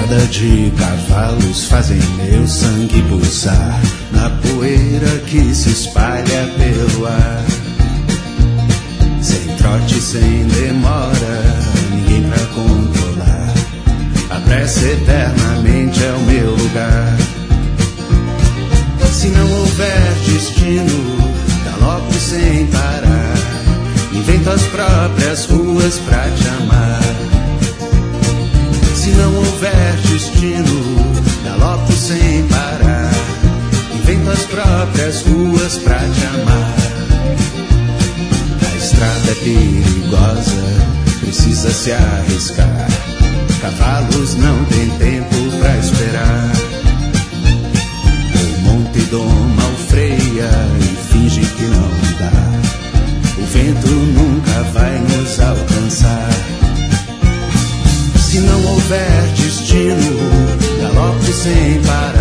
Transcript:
estrada de cavalos fazem meu sangue pulsar na poeira que se espalha pelo ar. Sem trote, sem demora, ninguém pra controlar. A pressa eternamente é o meu lugar. Se não houver destino, galope sem parar. Invento as próprias ruas pra te amar. Se não houver destino, galopo sem parar. Invento as próprias ruas pra te amar. A estrada é perigosa, precisa se arriscar. Cavalos não têm tempo pra esperar. O monte doma o freia e finge que não dá. O vento nunca vai nos alcançar. Se não houver destino, galope sem parar.